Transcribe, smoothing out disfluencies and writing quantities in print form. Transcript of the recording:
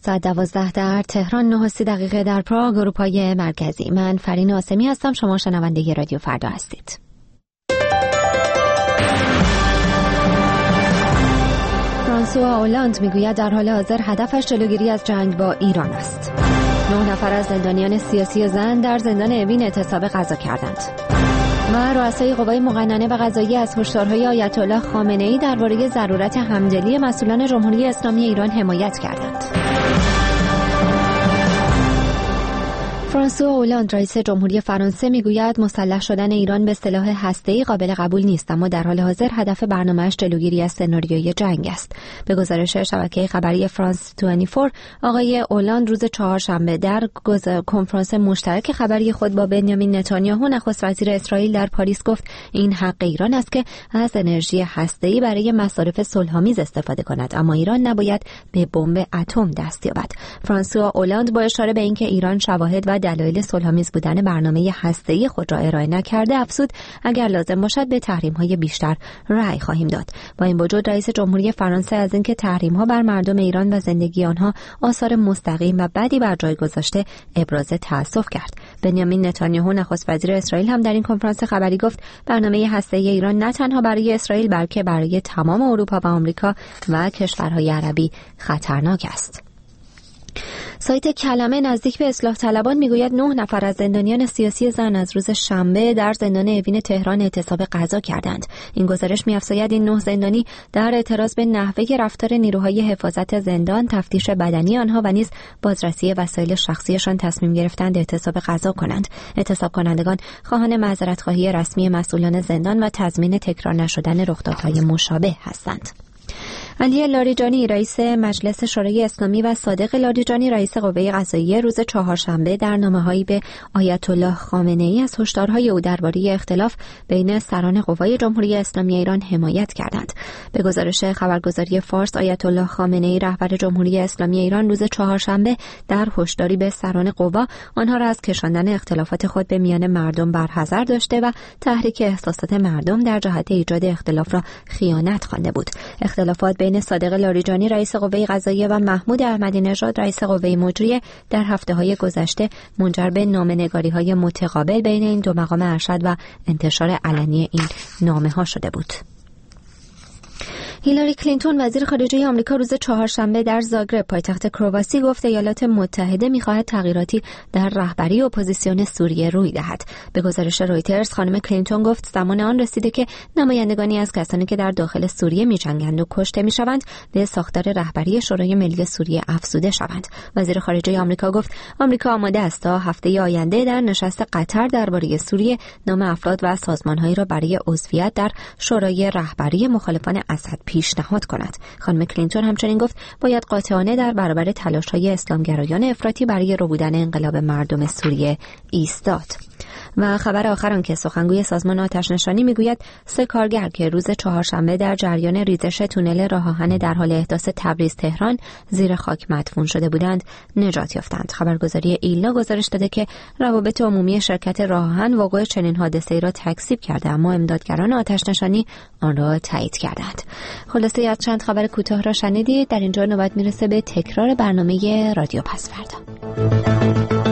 ساعت 12 در تهران، 9:30 در پراگ، اروپای مرکزی. من فرین آسمی هستم. شما شنونده رادیو فردا هستید. فرانسوا اولاند میگوید در حال حاضر هدفش جلوگیری از جنگ با ایران است. 9 نفر از زندانیان سیاسی زن در زندان اوین اعتصاب غذا کردند. و رؤسای قوای مقننه و قضاییه از هشدارهای آیت الله خامنه‌ای درباره ضرورت همدلی مسئولان جمهوری اسلامی ایران حمایت کردند. فرانسوا اولاند رئیس جمهوری فرانسه میگوید مسلح شدن ایران به سلاح هسته‌ای قابل قبول نیست، اما در حال حاضر هدف برنامه‌اش جلوگیری از سناریوی جنگ است. به گزارش شبکه خبری فرانس 24، آقای اولاند روز چهارشنبه در کنفرانس مشترک خبری خود با بنیامین نتانیاهو نخست وزیر اسرائیل در پاریس گفت این حق ایران است که از انرژی هسته‌ای برای مصارف صلح‌آمیز استفاده کند، اما ایران نباید به بمب اتم دست یابد. فرانسوا اولاند با اشاره به اینکه ایران شواهد و دلایل صلح‌آمیز بودن برنامه هسته‌ای خود را ارائه نکرده افزود اگر لازم باشد به تحریم‌های بیشتر رأی خواهیم داد. با این وجود رئیس جمهوری فرانسه از اینکه تحریم‌ها بر مردم ایران و زندگی آنها آثار مستقیم و بدی بر جای گذاشته ابراز تأسف کرد. بنیامین نتانیاهو نخست وزیر اسرائیل هم در این کنفرانس خبری گفت برنامه هسته‌ای ایران نه تنها برای اسرائیل بلکه برای تمام اروپا و آمریکا و کشورهای عربی خطرناک است. سایت کلمه نزدیک به اصلاح طلبان میگوید 9 نفر از زندانیان سیاسی زن از روز شنبه در زندان اوین تهران اعتصاب غذا کردند. این گزارش می‌افزاید این 9 زندانی در اعتراض به نحوه رفتار نیروهای حفاظت زندان، تفتیش بدنی آنها و نیز بازرسی وسایل شخصیشان تصمیم گرفتند اعتصاب غذا کنند. اعتصاب کنندگان خواهان معذرت‌خواهی رسمی مسئولان زندان و تضمین تکرار نشدن رخدادهای مشابه هستند. علی لاریجانی رئیس مجلس شورای اسلامی و صادق لاریجانی رئیس قوه قضاییه روز چهارشنبه در نامه‌هایی به آیت الله خامنه‌ای از هشدارهای او درباره اختلاف بین سران قوای جمهوری اسلامی ایران حمایت کردند. به گزارش خبرگزاری فارس، آیت الله خامنه‌ای رهبر جمهوری اسلامی ایران روز چهارشنبه در هشداری به سران قوا آنها را از کشاندن اختلافات خود به میان مردم برحذر داشته و تحریک احساسات مردم در جهت ایجاد اختلاف را خیانت خوانده بود. اختلافات بین صادق لاریجانی رئیس قوه قضاییه و محمود احمدی نژاد رئیس قوه مجریه در هفته‌های گذشته منجر به نامه‌نگاری‌های متقابل بین این دو مقام ارشد و انتشار علنی این نامه‌ها شده بود. هیلاری کلینتون وزیر خارجه آمریکا روز چهارشنبه در زاگرب پایتخت کرواسی گفت ایالات متحده می‌خواهد تغییراتی در رهبری اپوزیسیون سوریه روی دهد. به گزارش رویترز خانم کلینتون گفت زمان آن رسیده که نمایندگانی از کسانی که در داخل سوریه می‌جنگند و کشته می‌شوند به ساختار رهبری شورای ملی سوریه افزوده شوند. وزیر خارجه آمریکا گفت آمریکا آماده است تا هفته آینده در نشست قطر درباره سوریه نام افراد و سازمان‌هایی را برای عضویت در شورای رهبری مخالفان اسد پیشنهاد کند. خانم کلینتون همچنین گفت باید قاطعانه در برابر تلاش‌های اسلامگرایان افراطی برای ربودن انقلاب مردم سوریه ایستاد. و خبر آخر آن که سخنگوی سازمان آتش‌نشانی میگوید 3 کارگر که روز چهارشنبه در جریان ریزش تونل راه آهن در حال احداث تبریز تهران زیر خاک مدفون شده بودند نجات یافتند. خبرگزاری ایلنا گزارش داده که روابط عمومی شرکت راه آهن وقوع چنین حادثه‌ای را تکذیب کرده، اما امدادگران آتش‌نشانی آن را تایید کردند. خلاصه از چند خبر کوتاه را شنیدید. در اینجا نوبت میرسه به تکرار برنامه رادیو پس فردا.